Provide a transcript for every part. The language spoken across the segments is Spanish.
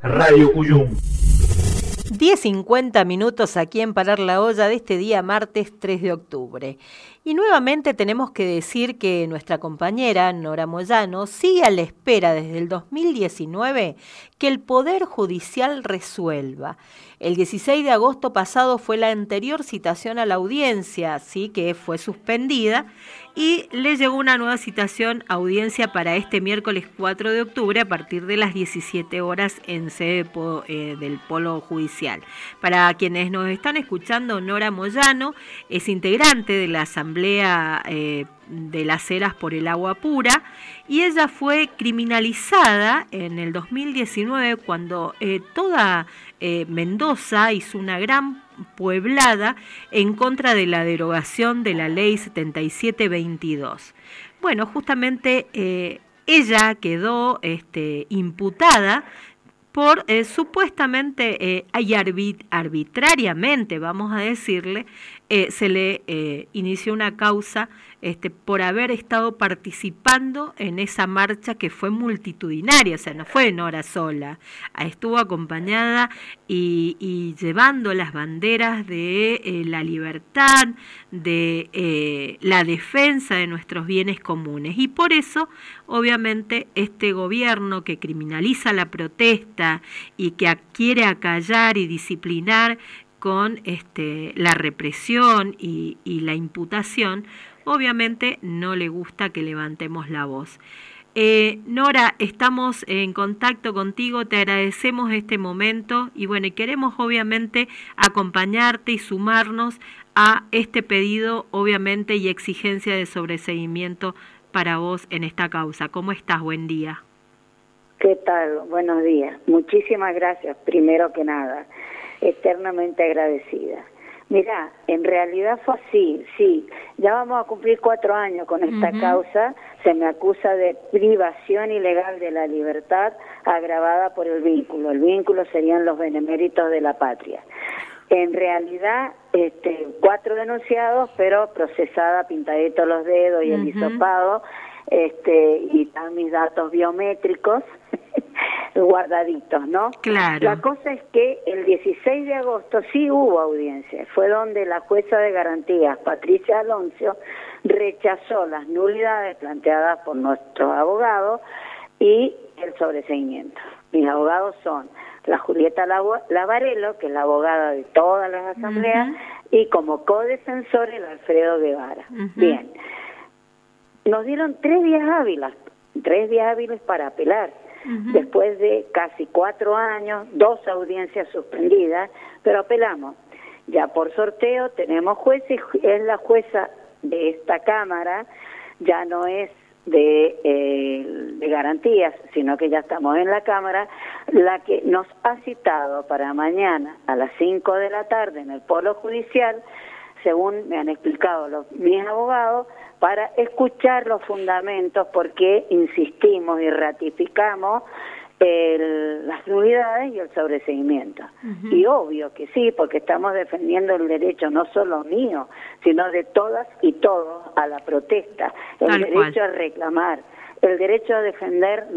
Radio Cuyum. 10:50 minutos aquí en Parar la Olla de este día martes 3 de octubre. Y nuevamente tenemos que decir que nuestra compañera Nora Moyano sigue a la espera desde el 2019 que el Poder Judicial resuelva. El 16 de agosto pasado fue la anterior citación a la audiencia, así que fue suspendida, y le llegó una nueva citación a audiencia para este miércoles 4 de octubre a partir de las 17 horas en sede del Polo Judicial. Para quienes nos están escuchando, Nora Moyano es integrante de la Asamblea de las Heras por el Agua Pura, y ella fue criminalizada en el 2019 cuando toda Mendoza hizo una gran pueblada en contra de la derogación de la ley 7722. Bueno, justamente ella quedó imputada por supuestamente y arbitrariamente, vamos a decirle, se le inició una causa por haber estado participando en esa marcha que fue multitudinaria, o sea, no fue Nora sola, estuvo acompañada y llevando las banderas de la libertad, de la defensa de nuestros bienes comunes. Y por eso, obviamente, este gobierno que criminaliza la protesta y que quiere acallar y disciplinar con la represión y la imputación, obviamente no le gusta que levantemos la voz. Nora, estamos en contacto contigo, te agradecemos este momento y bueno, y queremos obviamente acompañarte y sumarnos a este pedido, obviamente, y exigencia de sobreseguimiento para vos en esta causa. ¿Cómo estás? Buen día. ¿Qué tal? Buenos días. Muchísimas gracias, primero que nada. Eternamente agradecida. Mira, en realidad fue así, sí, ya vamos a cumplir 4 años con esta causa, se me acusa de privación ilegal de la libertad agravada por el vínculo serían los beneméritos de la patria. En realidad, 4 denunciados, pero procesada, pintadito los dedos y el hisopado, y están mis datos biométricos guardaditos, ¿no? Claro. La cosa es que el 16 de agosto sí hubo audiencia, fue donde la jueza de garantías, Patricia Alonso, rechazó las nulidades planteadas por nuestros abogados y el sobreseimiento. Mis abogados son la Julieta Lavarello, que es la abogada de todas las asambleas, y como codefensor el Alfredo Guevara. Bien, nos dieron 3 días hábiles para apelar. Después de casi 4 años, 2 audiencias suspendidas, pero apelamos. Ya por sorteo tenemos juez y es la jueza de esta Cámara, ya no es de garantías, sino que ya estamos en la Cámara, la que nos ha citado para mañana a las 5 de la tarde en el Polo Judicial, según me han explicado mis abogados, para escuchar los fundamentos, porque insistimos y ratificamos las nulidades y el sobreseimiento. Y obvio que sí, porque estamos defendiendo el derecho no solo mío, sino de todas y todos a la protesta, el derecho a reclamar, el derecho a defender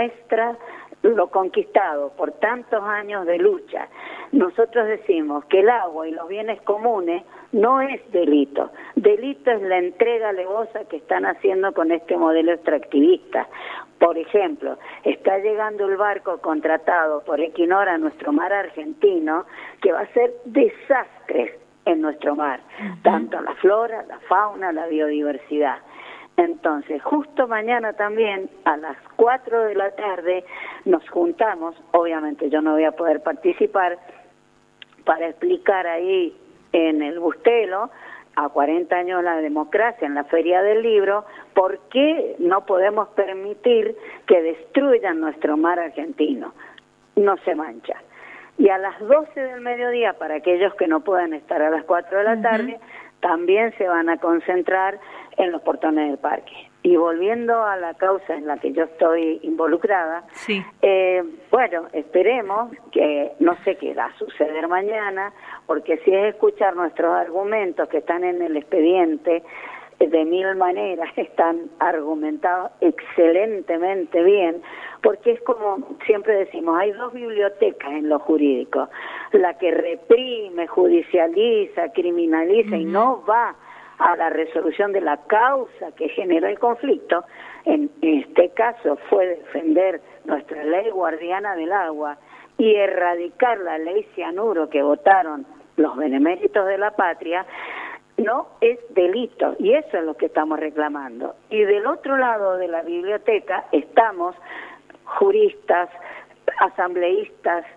lo conquistado por tantos años de lucha. Nosotros decimos que el agua y los bienes comunes no es delito. Delito es la entrega alevosa que están haciendo con este modelo extractivista. Por ejemplo, está llegando el barco contratado por Equinor a nuestro mar argentino, que va a ser desastres en nuestro mar, tanto la flora, la fauna, la biodiversidad. Entonces, justo mañana también, a las 4 de la tarde, nos juntamos, obviamente yo no voy a poder participar, para explicar ahí en el Bustelo, a 40 años de la democracia, en la Feria del Libro, por qué no podemos permitir que destruyan nuestro mar argentino. No se mancha. Y a las 12 del mediodía, para aquellos que no puedan estar a las 4 de la tarde, también se van a concentrar en los portones del parque. Y volviendo a la causa en la que yo estoy involucrada, bueno, esperemos que no sé qué va a suceder mañana, porque si es escuchar nuestros argumentos que están en el expediente, de mil maneras, están argumentados excelentemente bien, porque es como siempre decimos, hay dos bibliotecas en lo jurídico, la que reprime, judicializa, criminaliza y no va a la resolución de la causa que genera el conflicto. En este caso fue defender nuestra ley guardiana del agua y erradicar la ley cianuro que votaron los beneméritos de la patria. No es delito, y eso es lo que estamos reclamando. Y del otro lado de la biblioteca estamos juristas, asambleístas,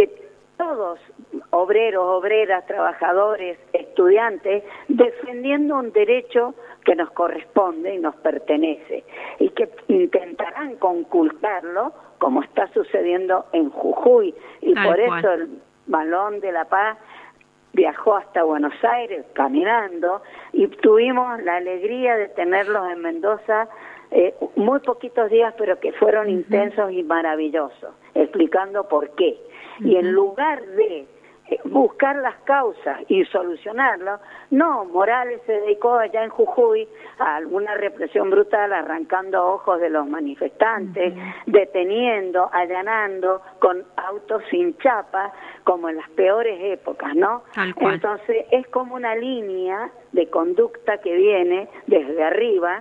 todos, obreros, obreras, trabajadores, estudiantes, defendiendo un derecho que nos corresponde y nos pertenece, y que intentarán conculcarlo, como está sucediendo en Jujuy, y por eso el Balón de la Paz viajó hasta Buenos Aires caminando, y tuvimos la alegría de tenerlos en Mendoza muy poquitos días, pero que fueron intensos y maravillosos, explicando por qué. Y en lugar de buscar las causas y solucionarlo, no, Morales se dedicó allá en Jujuy a alguna represión brutal, arrancando ojos de los manifestantes, deteniendo, allanando, con autos sin chapa, como en las peores épocas, ¿no? Entonces es como una línea de conducta que viene desde arriba,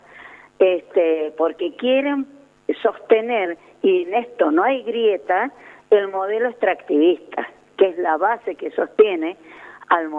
porque quieren sostener, y en esto no hay grieta, el modelo extractivista, que es la base que sostiene al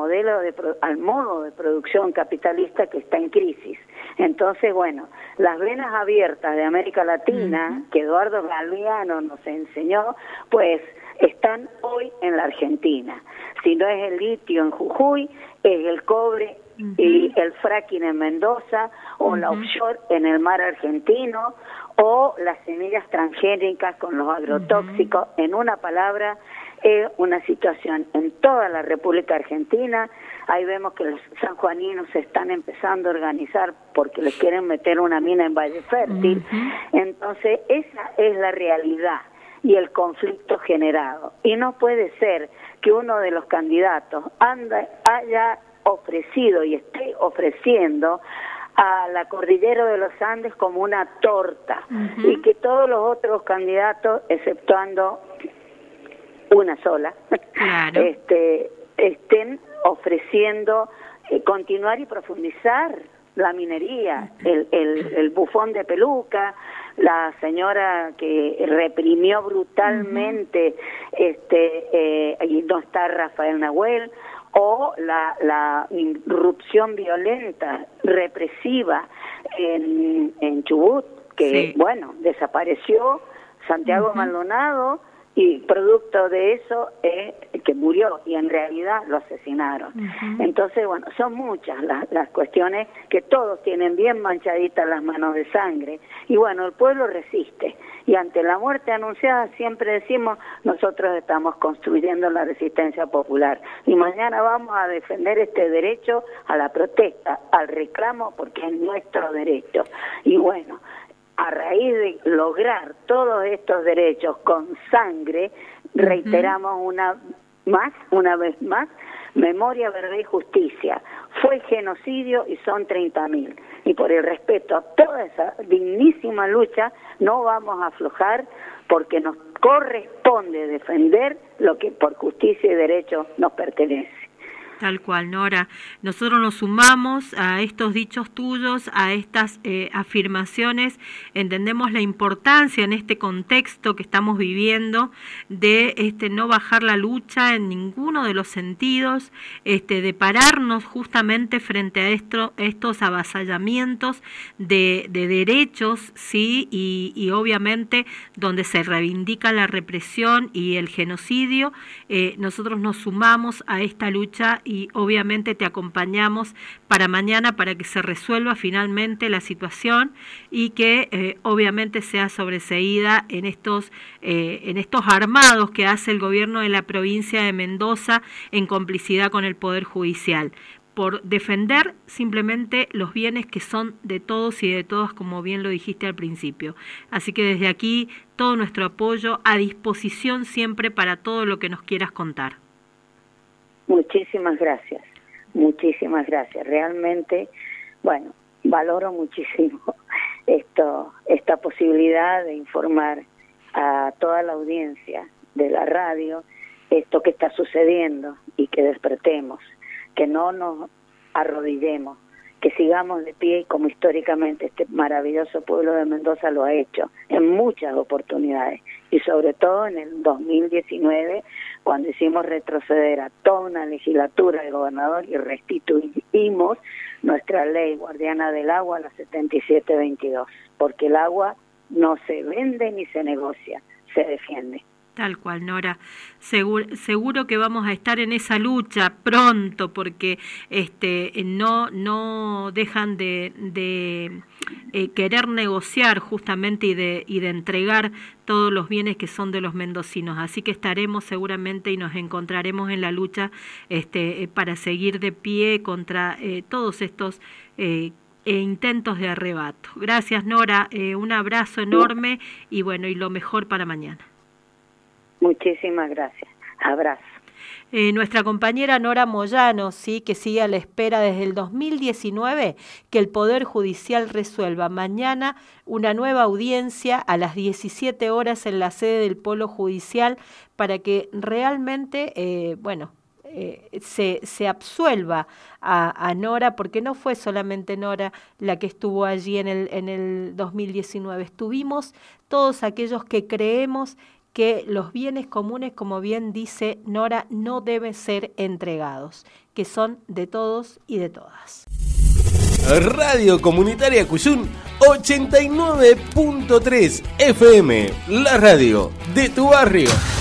modo de producción capitalista que está en crisis. Entonces, bueno, las venas abiertas de América Latina, que Eduardo Galeano nos enseñó, pues están hoy en la Argentina. Si no es el litio en Jujuy, es el cobre y el fracking en Mendoza, o la offshore en el mar argentino, o las semillas transgénicas con los agrotóxicos. En una palabra, es una situación en toda la República Argentina. Ahí vemos que los sanjuaninos se están empezando a organizar porque les quieren meter una mina en Valle Fértil. Entonces, esa es la realidad y el conflicto generado. Y no puede ser que uno de los candidatos haya ofrecido y esté ofreciendo a la cordillera de los Andes como una torta, y que todos los otros candidatos, exceptuando una sola, estén ofreciendo continuar y profundizar la minería, el bufón de peluca, la señora que reprimió brutalmente, y no está Rafael Nahuel, o la irrupción violenta, represiva en Chubut, que bueno, desapareció Santiago Maldonado, y producto de eso que murió, y en realidad lo asesinaron. Entonces, bueno, son muchas las cuestiones, que todos tienen bien manchaditas las manos de sangre, y bueno, el pueblo resiste, y ante la muerte anunciada siempre decimos, nosotros estamos construyendo la resistencia popular, y mañana vamos a defender este derecho a la protesta, al reclamo, porque es nuestro derecho. Y bueno, a raíz de lograr todos estos derechos con sangre, reiteramos una vez más, memoria, verdad y justicia. Fue genocidio y son 30.000. Y por el respeto a toda esa dignísima lucha, no vamos a aflojar, porque nos corresponde defender lo que por justicia y derecho nos pertenece. Tal cual, Nora. Nosotros nos sumamos a estos dichos tuyos, a estas afirmaciones. Entendemos la importancia en este contexto que estamos viviendo de no bajar la lucha en ninguno de los sentidos, de pararnos justamente frente a estos avasallamientos de derechos, sí, y obviamente donde se reivindica la represión y el genocidio. Nosotros nos sumamos a esta lucha y obviamente te acompañamos para mañana, para que se resuelva finalmente la situación y que obviamente sea sobreseída en estos armados que hace el gobierno de la provincia de Mendoza en complicidad con el Poder Judicial, por defender simplemente los bienes que son de todos y de todas, como bien lo dijiste al principio. Así que desde aquí todo nuestro apoyo, a disposición siempre para todo lo que nos quieras contar. Muchísimas gracias, muchísimas gracias. Realmente, bueno, valoro muchísimo esta posibilidad de informar a toda la audiencia de la radio esto que está sucediendo y que despertemos, que no nos arrodillemos, que sigamos de pie como históricamente este maravilloso pueblo de Mendoza lo ha hecho en muchas oportunidades y sobre todo en el 2019 cuando hicimos retroceder a toda una legislatura del gobernador y restituimos nuestra ley guardiana del agua, la 7722, porque el agua no se vende ni se negocia, se defiende. Tal cual, Nora. Seguro que vamos a estar en esa lucha pronto, porque no dejan de querer negociar justamente y de entregar todos los bienes que son de los mendocinos. Así que estaremos seguramente y nos encontraremos en la lucha para seguir de pie contra todos estos intentos de arrebato. Gracias, Nora. Un abrazo enorme y bueno, y lo mejor para mañana. Muchísimas gracias. Abrazo. Nuestra compañera Nora Moyano, sí, que sigue a la espera desde el 2019 que el Poder Judicial resuelva mañana una nueva audiencia a las 17 horas en la sede del Polo Judicial para que realmente, se absuelva a Nora, porque no fue solamente Nora la que estuvo allí en el 2019, estuvimos todos aquellos que creemos que los bienes comunes, como bien dice Nora, no deben ser entregados, que son de todos y de todas. Radio Comunitaria Cuyún 89.3 FM, la radio de tu barrio.